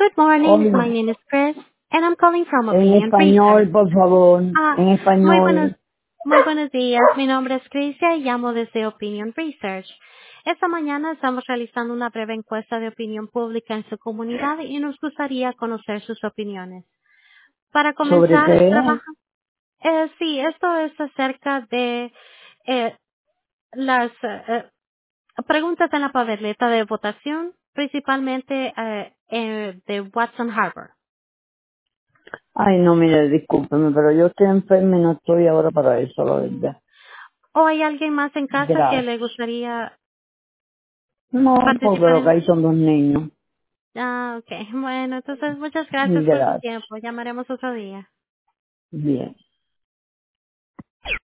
Good morning. My Hola. name is Chris, and I'm calling from En Opinion español, Research. por favor. Ah, En muy buenos, español. muy buenos días. Mi nombre es Crisia y llamo desde Opinion Research. Esta mañana estamos realizando una breve encuesta de opinión pública en su comunidad y nos gustaría conocer sus opiniones. Para ¿Sobre comenzar, qué? trabaja. Sí, esto es acerca de eh, las preguntas en la papeleta de votación, principalmente de Watson Harbor. Ay, no, mire, discúlpeme, pero yo estoy enferma y no estoy ahora para eso, la verdad. ¿O hay alguien más en casa que Gracias. le gustaría No, porque participar lo que en? hay son dos niños. Ah, ok. Bueno, entonces muchas gracias por su Gracias. tiempo. Llamaremos otro día. Bien.